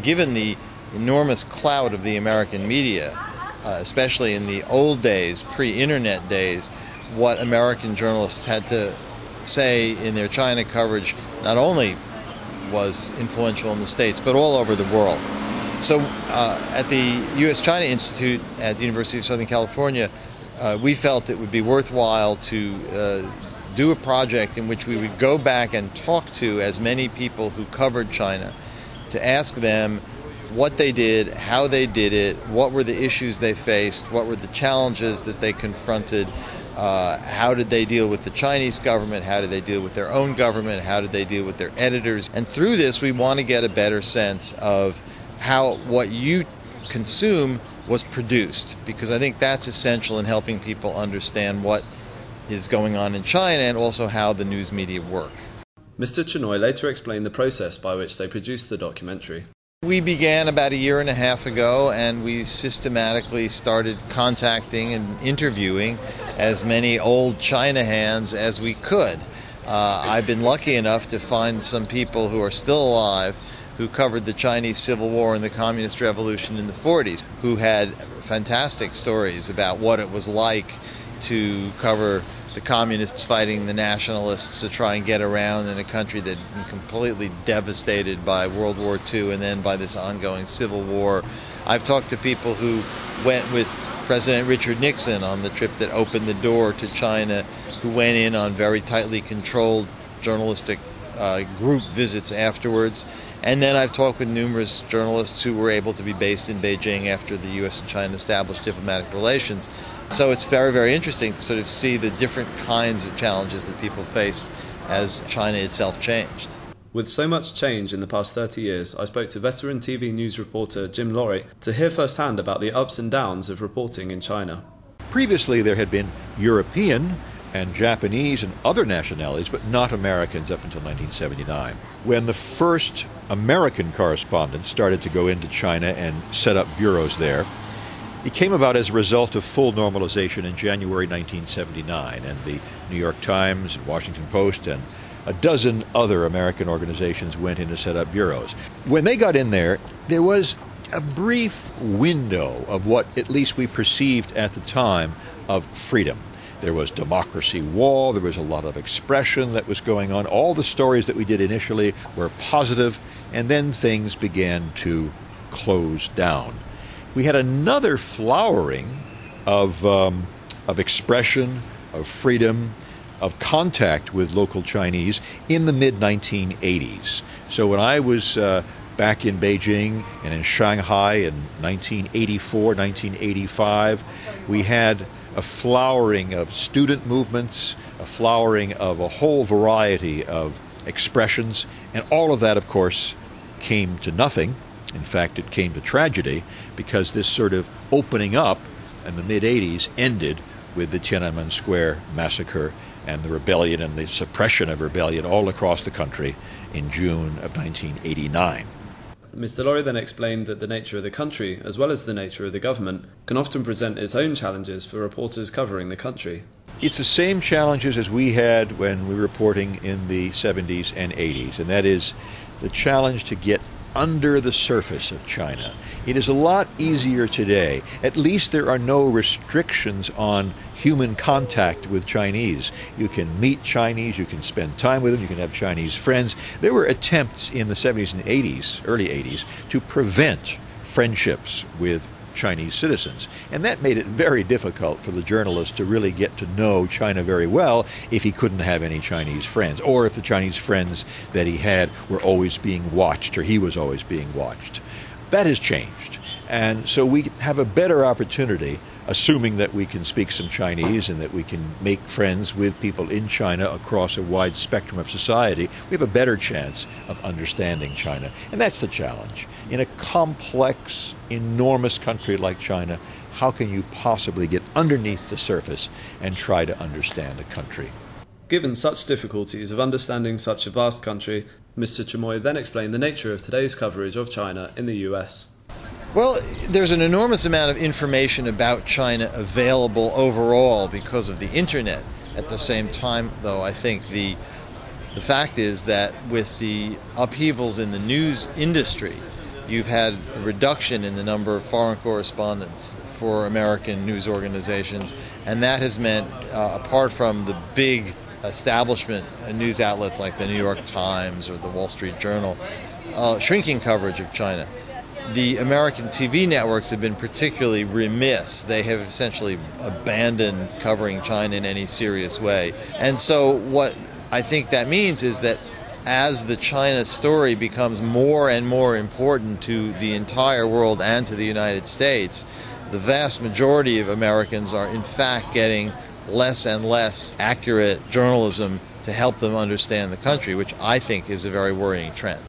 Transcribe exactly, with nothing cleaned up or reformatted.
given the enormous clout of the American media, uh, especially in the old days, pre-internet days, what American journalists had to say in their China coverage not only was influential in the States, but all over the world. So uh, at the U S China Institute at the University of Southern California, uh, we felt it would be worthwhile to uh, do a project in which we would go back and talk to as many people who covered China, to ask them what they did, how they did it, what were the issues they faced, what were the challenges that they confronted, uh, how did they deal with the Chinese government, how did they deal with their own government, how did they deal with their editors. And through this, we want to get a better sense of how what you consume was produced, because I think that's essential in helping people understand what is going on in China and also how the news media work. Mister Chenoy later explained the process by which they produced the documentary. We began about a year and a half ago, and we systematically started contacting and interviewing as many old China hands as we could. Uh, I've been lucky enough to find some people who are still alive who covered the Chinese Civil War and the Communist Revolution in the forties, who had fantastic stories about what it was like to cover the communists fighting the nationalists to try and get around in a country that had been completely devastated by World War Two and then by this ongoing civil war. I've talked to people who went with President Richard Nixon on the trip that opened the door to China, who went in on very tightly controlled journalistic uh, group visits afterwards. And then I've talked with numerous journalists who were able to be based in Beijing after the U S and China established diplomatic relations. So it's very, very interesting to sort of see the different kinds of challenges that people faced as China itself changed. With so much change in the past thirty years, I spoke to veteran T V news reporter Jim Lorry to hear firsthand about the ups and downs of reporting in China. Previously there had been European and Japanese and other nationalities, but not Americans up until nineteen seventy-nine. When the first American correspondents started to go into China and set up bureaus there, it came about as a result of full normalization in January nineteen seventy-nine, and the New York Times and Washington Post and a dozen other American organizations went in to set up bureaus. When they got in there, there was a brief window of what at least we perceived at the time of freedom. There was Democracy Wall, there was a lot of expression that was going on. All the stories that we did initially were positive, and then things began to close down. We had another flowering of, um, of expression, of freedom, of contact with local Chinese in the mid nineteen eighties. So when I was uh, back in Beijing and in Shanghai in nineteen eighty-four, nineteen eighty-five, we had a flowering of student movements, a flowering of a whole variety of expressions, and all of that, of course, came to nothing. In fact, it came to tragedy, because this sort of opening up in the mid-eighties ended with the Tiananmen Square massacre and the rebellion and the suppression of rebellion all across the country in June of nineteen eighty-nine. Mister Lorry then explained that the nature of the country, as well as the nature of the government, can often present its own challenges for reporters covering the country. It's the same challenges as we had when we were reporting in the seventies and eighties, and that is the challenge to get under the surface of China. It is a lot easier today. At least there are no restrictions on human contact with Chinese. You can meet Chinese, you can spend time with them, you can have Chinese friends. There were attempts in the seventies and eighties, early eighties, to prevent friendships with Chinese citizens. And that made it very difficult for the journalist to really get to know China very well if he couldn't have any Chinese friends, or if the Chinese friends that he had were always being watched, or he was always being watched. That has changed. And so we have a better opportunity, assuming that we can speak some Chinese and that we can make friends with people in China across a wide spectrum of society. We have a better chance of understanding China. And that's the challenge. In a complex, enormous country like China, how can you possibly get underneath the surface and try to understand a country? Given such difficulties of understanding such a vast country, Mister Chenoy then explained the nature of today's coverage of China in the U S. Well, there's an enormous amount of information about China available overall because of the internet. At the same time, though, I think the the fact is that with the upheavals in the news industry, you've had a reduction in the number of foreign correspondents for American news organizations, and that has meant, uh, apart from the big establishment news outlets like the New York Times or the Wall Street Journal, uh, shrinking coverage of China. The American T V networks have been particularly remiss. They have essentially abandoned covering China in any serious way. And so what I think that means is that as the China story becomes more and more important to the entire world and to the United States, the vast majority of Americans are in fact getting less and less accurate journalism to help them understand the country, which I think is a very worrying trend.